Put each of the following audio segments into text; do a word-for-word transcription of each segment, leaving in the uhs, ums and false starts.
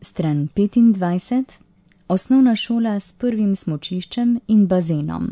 Stran petindvajset. Osnovna šola s prvim smučiščem in bazenom.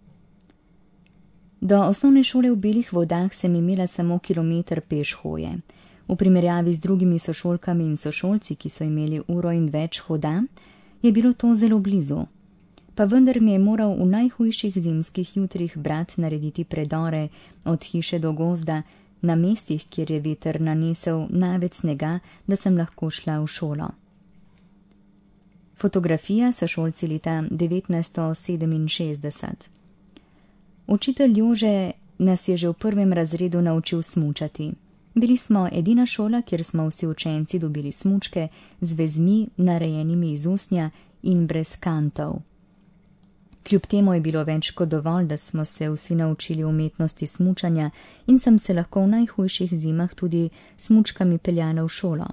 Do osnovne šole v Belih vodah sem imela samo kilometer peš hoje. V primerjavi z drugimi sošolkami in sošolci, ki so imeli uro in več hoda, je bilo to zelo blizu. Pa vendar mi je moral v najhujših zimskih jutrih brat narediti predore od hiše do gozda, na mestih, kjer je veter nanesel največ snega, da sem lahko šla v šolo. Fotografija sošolci leta devetnajststo sedeminšestdeset. Učitelj Jože nas je že v prvem razredu naučil smučati. Bili smo edina šola, kjer smo vsi učenci dobili smučke z vezmi, narejenimi iz usnja in brez kantov. Kljub temu je bilo več kot dovolj, da smo se vsi naučili umetnosti smučanja in sem se lahko v najhujših zimah tudi smučkami peljala v šolo.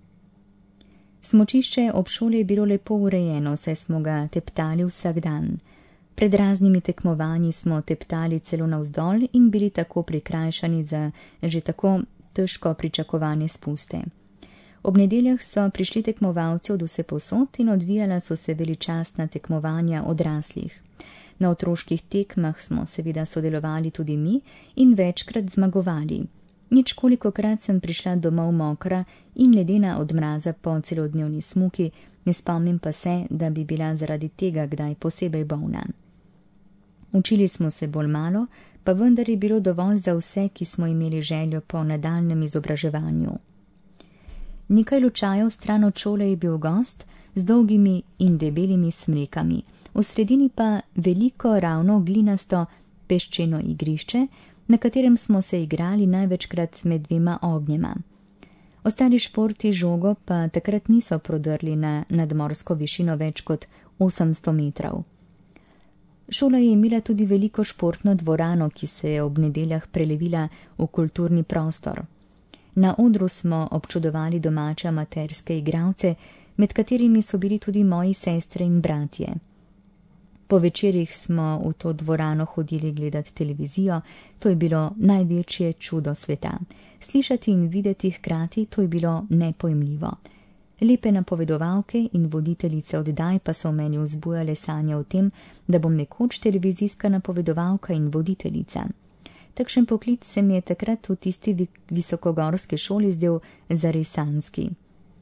Smučišče ob šoli je bilo lepo urejeno, saj smo ga teptali vsak dan. Pred raznimi tekmovanji smo teptali celo navzdol in bili tako prikrajšani za že tako težko pričakovane spuste. Ob nedeljah so prišli tekmovalci od vsepovsod in odvijala so se veličastna tekmovanja odraslih. Na otroških tekmah smo seveda sodelovali tudi mi in večkrat zmagovali. Nič kolikokrat sem prišla domov mokra in ledena od mraza po celodnevni smuki, ne spomnim pa se, da bi bila zaradi tega kdaj posebej bolna. Učili smo se bolj malo, pa vendar je bilo dovolj za vse, ki smo imeli željo po nadaljnem izobraževanju. Nekaj lučajev stran od šole je bil gost z dolgimi in debelimi smrekami, v sredini pa veliko ravno glinasto peščeno igrišče, na katerem smo se igrali največkrat med dvema ognjema. Ostali športi žogo pa takrat niso prodrli na nadmorsko višino več kot osemsto metrov. Šola je imela tudi veliko športno dvorano, ki se je ob nedeljah prelevila v kulturni prostor. Na odru smo občudovali domače amaterske igralce, med katerimi so bili tudi moji sestre in bratje. Po večerih smo v to dvorano hodili gledati televizijo, to je bilo največje čudo sveta. Slišati in videti hkrati, to je bilo nepojmljivo. Lepe napovedovalke in voditeljice oddaj pa so v meni vzbujale sanje o tem, da bom nekoč televizijska napovedovalka in voditeljica. Takšen poklic se mi je takrat v tisti visokogorski šoli zdel zares sanjski.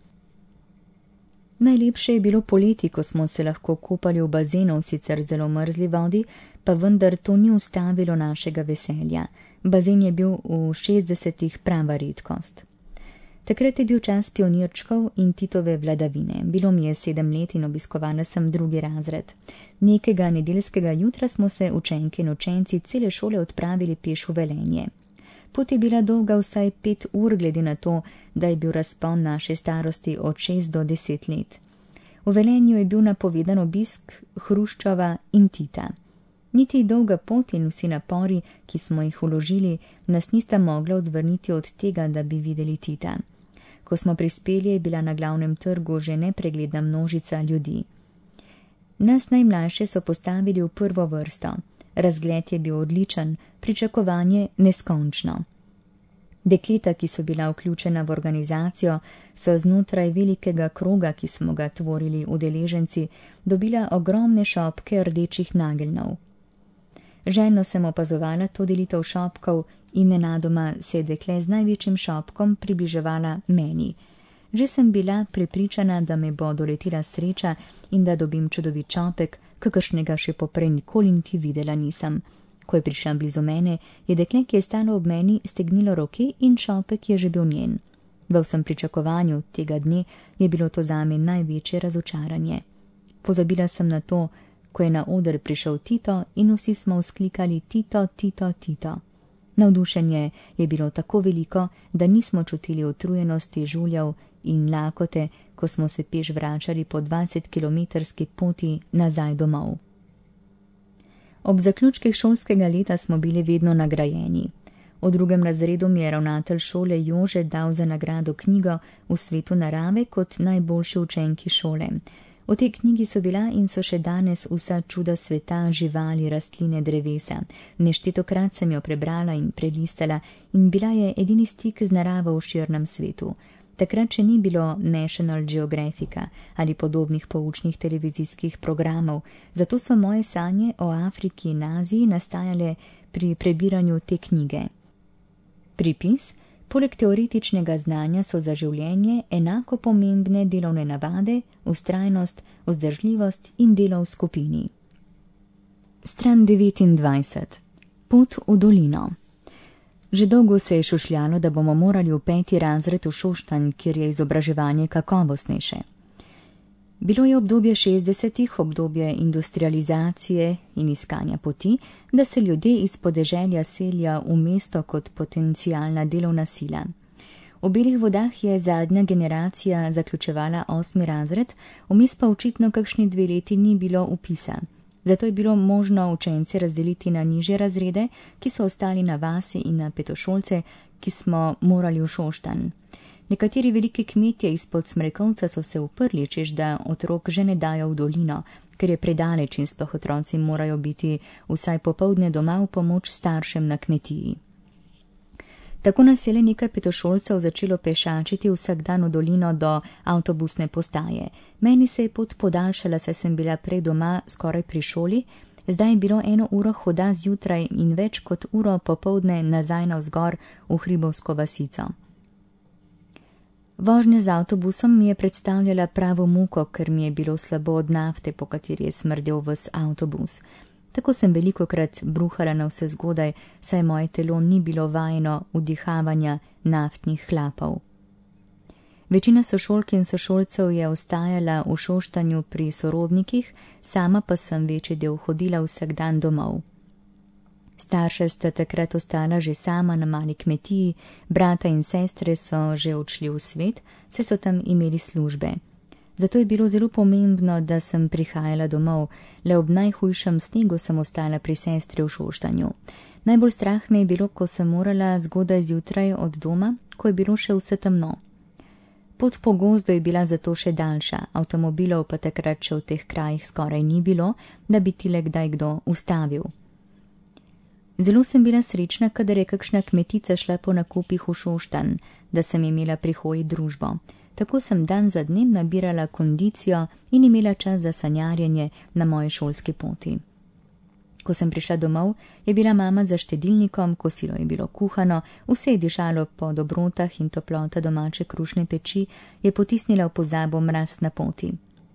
Najlepše je bilo poleti, ko smo se lahko kopali v bazenu v sicer zelo mrzli vodi, pa vendar to ni ustavilo našega veselja. Bazen je bil v šestdesetih prava redkost. Takrat je bil čas pionirčkov in Titove vladavine. Bilo mi je sedem let in obiskovala sem drugi razred. Nekega nedeljskega jutra smo se učenke in učenci cele šole odpravili peš v Velenje. Pot je bila dolga vsaj pet ur, glede na to, da je bil razpon naše starosti od šest do deset let. V Velenju je bil napovedan obisk Hruščova in Tita. Niti dolga pot in vsi napori, ki smo jih vložili, nas nista mogla odvrniti od tega, da bi videli Tita. Ko smo prispeli, je bila na glavnem trgu že nepregledna množica ljudi. Nas najmlajše so postavili v prvo vrsto. Razgled je bil odličen, pričakovanje neskončno. Dekleta, ki so bila vključena v organizacijo, so znotraj velikega kroga, ki smo ga tvorili udeleženci, dobila ogromne šopke rdečih nageljnov. Željno sem opazovala to delitev šopkov in nenadoma se je dekle z največjim šopkom približevala meni. Že sem bila prepričana, da me bo doletela sreča in da dobim čudovit šopek, kakršnega še poprej nikoli niti videla nisem. Ko je prišla blizu mene, je dekle, ki je stalo ob meni, stegnilo roke in šopek je že bil njen. V vsem pričakovanju tega dne je bilo to zame največje razočaranje. Pozabila sem na to, ko je na oder prišel Tito in vsi smo vzklikali Tito, Tito, Tito. Navdušenje je bilo tako veliko, da nismo čutili utrujenosti žuljev in lakote, ko smo se peš vračali po dvajsetkilometrski poti nazaj domov. Ob zaključkih šolskega leta smo bili vedno nagrajeni. V drugem razredu mi je ravnatelj šole Jože dal za nagrado knjigo V svetu narave kot najboljši učenki šole. V tej knjigi so bila in so še danes vsa čuda sveta, živali, rastline, drevesa. Neštetokrat sem jo prebrala in prelistala in bila je edini stik z naravo v širnem svetu. Takrat še ni bilo National Geographica ali podobnih poučnih televizijskih programov, zato so moje sanje o Afriki in Aziji nastajale pri prebiranju te knjige. Pripis: poleg teoretičnega znanja so za življenje enako pomembne delovne navade, vztrajnost, vzdržljivost in delo v skupini. Stran devetindvajset. Pot v dolino. Že dolgo se je šušljalo, da bomo morali v peti razred v Šoštanj, kjer je izobraževanje kakovostnejše. Bilo je obdobje šestdesetih, obdobje industrializacije in iskanja poti, da se ljudje iz podeželja selijo v mesto kot potencialna delovna sila. V Belih vodah je zadnja generacija zaključevala osmi razred, vmes pa očitno kakšni dve leti ni bilo vpisa. Zato je bilo možno učence razdeliti na nižje razrede, ki so ostali na vasi, in na petošolce, ki smo morali v Šoštanj. Nekateri veliki kmetje izpod Smrekovca so se uprli, češ da otrok že ne dajo v dolino, ker je predaleč in sploh otroci morajo biti vsaj popoldne doma v pomoč staršem na kmetiji. Tako nas je le nekaj petošolcev začelo pešačiti vsak dan v dolino do avtobusne postaje. Meni se je pot podaljšala, saj sem bila prej doma skoraj pri šoli, zdaj je bilo eno uro hoda zjutraj in več kot uro popoldne nazaj navzgor v hribovsko vasico. Vožnja z avtobusom mi je predstavljala pravo muko, ker mi je bilo slabo od nafte, po kateri je smrdel ves avtobus. Tako sem velikokrat bruhala na vse zgodaj, saj moje telo ni bilo vajeno vdihavanja naftnih hlapov. Večina sošolk in sošolcev je ostajala v Šoštanju pri sorodnikih, sama pa sem večji del hodila vsak dan domov. Starša sta takrat ostala že sama na mali kmetiji, brata in sestre so že odšli v svet, saj so tam imeli službe. Zato je bilo zelo pomembno, da sem prihajala domov, le ob najhujšem snegu sem ostala pri sestri v Šoštanju. Najbolj strah me je bilo, ko sem morala zgodaj zjutraj od doma, ko je bilo še vse temno. Pot po gozdu je bila zato še daljša, avtomobilov pa takrat še v teh krajih skoraj ni bilo, da bi ti le kdaj kdo ustavil. Zelo sem bila srečna, kadar je kakšna kmetica šla po nakupih v Šoštanj, da sem imela pri hoji družbo. Tako sem dan za dnem nabirala kondicijo in imela čas za sanjarjenje na moji šolski poti. Ko sem prišla domov, je bila mama za štedilnikom, kosilo je bilo kuhano, vse je dišalo po dobrotah in toplota domače krušne peči je potisnila v pozabo mraz na poti.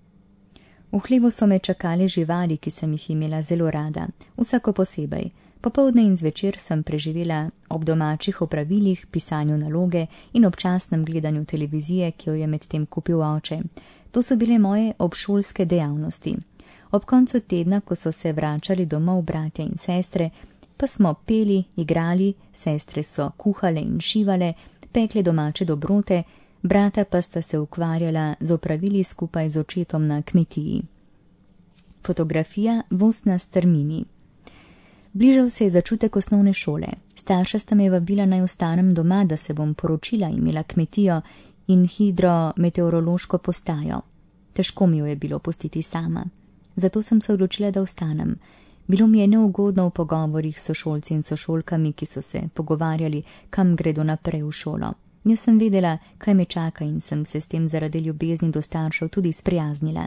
V hlevu so me čakale živali, ki sem jih imela zelo rada, vsako posebej. Popoldne in zvečer sem preživela ob domačih opravilih, pisanju naloge in občasnem gledanju televizije, ki jo je medtem kupil oče. To so bile moje obšolske dejavnosti. Ob koncu tedna, ko so se vračali domov bratje in sestre, pa smo peli, igrali, sestre so kuhale in šivale, pekle domače dobrote, brata pa sta se ukvarjala z opravili skupaj z očetom na kmetiji. Fotografija voz na strmini. Bližal se je začutek osnovne šole. Starša sta me vabila naj ostanem doma, da se bom poročila, imela kmetijo in hidrometeorološko postajo. Težko mi jo je bilo pustiti sama. Zato sem se odločila, da ostanem. Bilo mi je neugodno v pogovorih s sošolci in sošolkami, ki so se pogovarjali, kam gredo naprej v šolo. Jaz sem vedela, kaj me čaka in sem se s tem zaradi ljubezni do staršev tudi sprijaznila.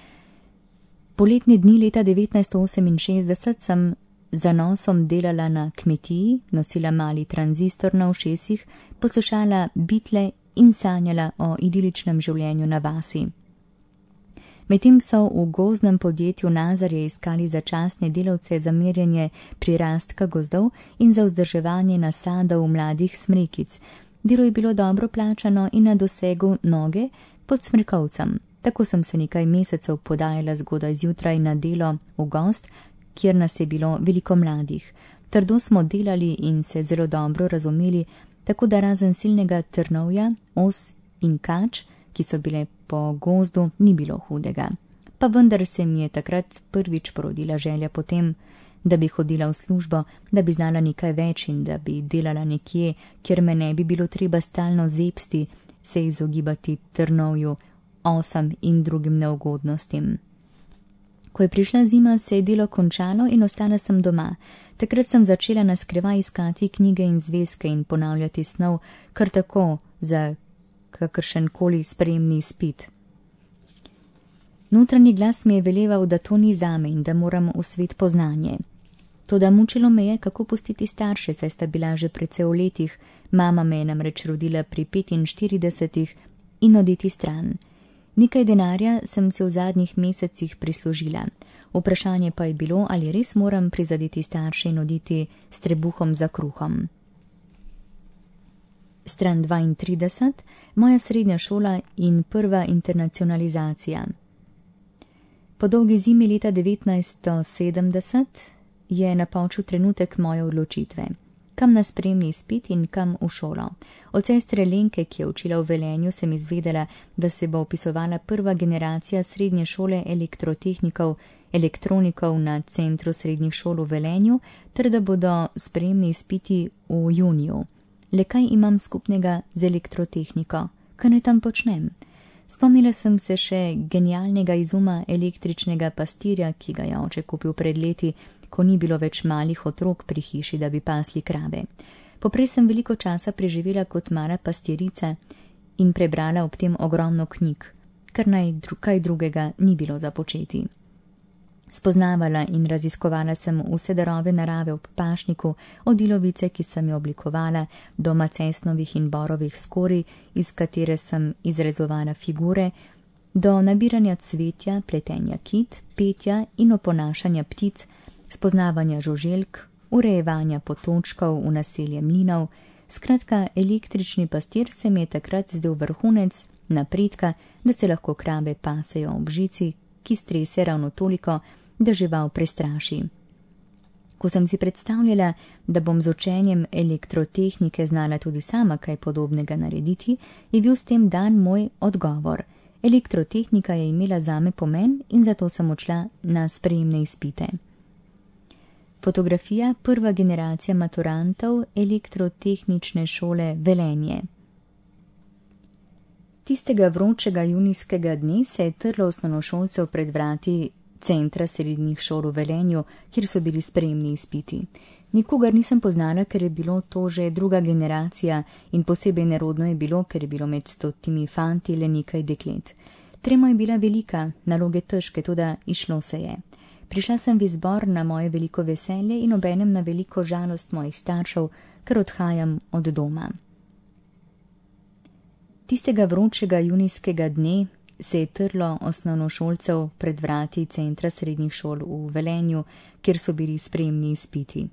Poletne dni leta devetnajststo oseminšestdeset sem za nosom delala na kmetiji, nosila mali tranzistor na ušesih, poslušala bitle in sanjala o idiličnem življenju na vasi. Medtem so v gozdnem podjetju Nazarje iskali začasne delavce za merjenje prirastka gozdov in za vzdrževanje nasadov mladih smrekic. Delo je bilo dobro plačano in na dosegu noge pod Smrekovcem. Tako sem se nekaj mesecev podajala zgodaj zjutraj na delo v gozd, kjer nas je bilo veliko mladih. Trdo smo delali in se zelo dobro razumeli, tako da razen silnega trnovja, os in kač, ki so bile po gozdu, ni bilo hudega. Pa vendar se mi je takrat prvič porodila želja potem, da bi hodila v službo, da bi znala nekaj več in da bi delala nekje, kjer me ne bi bilo treba stalno zepsti, se izogibati trnovju, osam in drugim neugodnostim. Ko je prišla zima, se je delo končalo in ostala sem doma. Takrat sem začela na skrivaj iskati knjige in zvezke in ponavljati snov, kar tako, za kakršen koli sprejemni izpit. Notranji glas mi je veleval, da to ni zame in da moram v svet poznanje. Toda mučilo me je, kako pustiti starše, saj sta bila že precej v letih, mama me je namreč rodila pri petinštiridesetih in oditi stran. Nekaj denarja sem si v zadnjih mesecih prislužila. Vprašanje pa je bilo, ali res moram prizadeti starše in oditi s trebuhom za kruhom. Stran dvaintrideset, moja srednja šola in prva internacionalizacija. Po dolgi zimi leta devetnajststo sedemdeset je napočil trenutek moje odločitve. Kam na sprejemni izpit in kam v šolo. Od sestre Lenke, ki je učila v Velenju, sem izvedela, da se bo vpisovala prva generacija srednje šole elektrotehnikov, elektronikov na Centru srednjih šol v Velenju, ter da bodo sprejemni izpiti v juniju. Le kaj imam skupnega z elektrotehniko? Kaj naj tam počnem? Spomnila sem se še genialnega izuma električnega pastirja, ki ga je oče kupil pred leti, ko ni bilo več malih otrok pri hiši, da bi pasli krave. Poprej sem veliko časa preživela kot mala pastirica in prebrala ob tem ogromno knjig, kar naj dru- kaj drugega ni bilo za početi. Spoznavala in raziskovala sem vse darove narave ob pašniku, od ilovice, ki sem jo oblikovala, do macesnovih in borovih skorij, iz katere sem izrezovala figure, do nabiranja cvetja, pletenja kit, petja in oponašanja ptic, spoznavanja žuželk, urejevanja potočkov v naselje mlinov. Skratka, električni pastir se mi je takrat zdel vrhunec napredka, da se lahko krave pasejo ob žici, ki strese ravno toliko, da žival prestraši. Ko sem si predstavljala, da bom z učenjem elektrotehnike znala tudi sama kaj podobnega narediti, je bil s tem dan moj odgovor. Elektrotehnika je imela zame pomen in zato sem odšla na sprejemne izpite. Fotografija, prva generacija maturantov elektrotehnične šole Velenje. Tistega vročega junijskega dne se je trlo osnovnošolcev pred vrati Centra srednjih šol v Velenju, kjer so bili sprejemni izpiti. Nikogar nisem poznala, ker je bilo to že druga generacija in posebej nerodno je bilo, ker je bilo med stotimi fanti le nekaj deklet. Trema je bila velika, naloge težke, toda išlo se je. Prišla sem v izbor na moje veliko veselje in obenem na veliko žalost mojih staršev, ker odhajam od doma. Tistega vročega junijskega dne se je trlo osnovnošolcev pred vrati Centra srednjih šol v Velenju, kjer so bili sprejemni izpiti.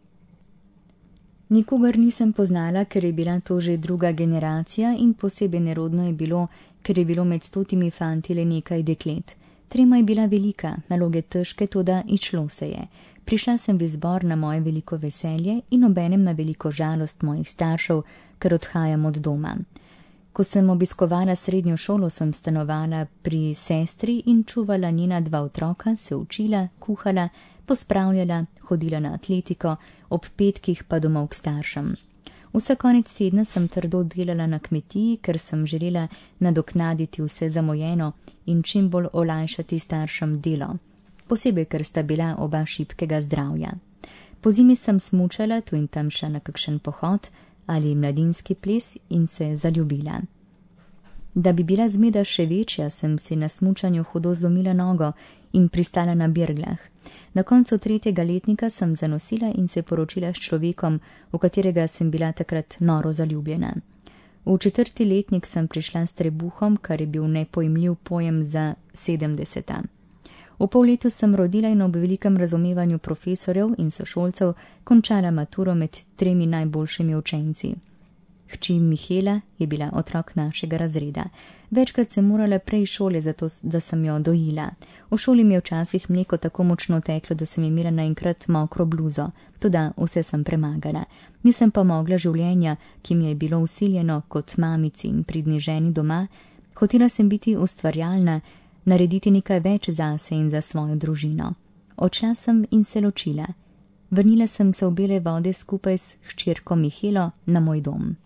Nikogar nisem poznala, ker je bila to že druga generacija in posebej nerodno je bilo, ker je bilo med stotimi fanti le nekaj deklet. Trema je bila velika, naloge težke, toda išlo se je. Prišla sem v izbor na moje veliko veselje in obenem na veliko žalost mojih staršev, ker odhajam od doma. Ko sem obiskovala srednjo šolo, sem stanovala pri sestri in čuvala njena dva otroka, se učila, kuhala, pospravljala, hodila na atletiko, ob petkih pa domov k staršem. Vsa konec tedna sem trdo delala na kmetiji, ker sem želela nadoknaditi vse zamujeno in čim bolj olajšati staršem delo, posebej, ker sta bila oba šibkega zdravja. Pozimi sem smučala, tu in tam šla na kakšen pohod ali mladinski ples in se zaljubila. Da bi bila zmeda še večja, sem si na smučanju hudo zlomila nogo in pristala na birglah. Na koncu tretjega letnika sem zanosila in se poročila s človekom, v katerega sem bila takrat noro zaljubljena. V četrti letnik sem prišla s trebuhom, kar je bil nepojmljiv pojem za sedemdeseta. V pol letu sem rodila in ob velikem razumevanju profesorjev in sošolcev končala maturo med tremi najboljšimi učenci. Hči Mihela je bila otrok našega razreda. Večkrat sem morala prej šole, zato da sem jo dojila. V šoli mi je včasih mleko tako močno teklo, da sem imela naenkrat mokro bluzo. Toda vse sem premagala. Nisem pa mogla življenja, ki mi je bilo vsiljeno kot mamici in pridni ženi doma. Hotela sem biti ustvarjalna, narediti nekaj več zase in za svojo družino. Odšla sem in se ločila. Vrnila sem se v Bele Vode skupaj s hčerko Mihelo na moj dom.